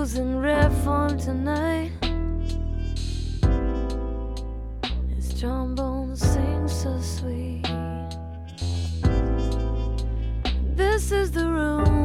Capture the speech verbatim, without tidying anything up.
blues in rare form tonight. His trombone sings so sweet. This is the room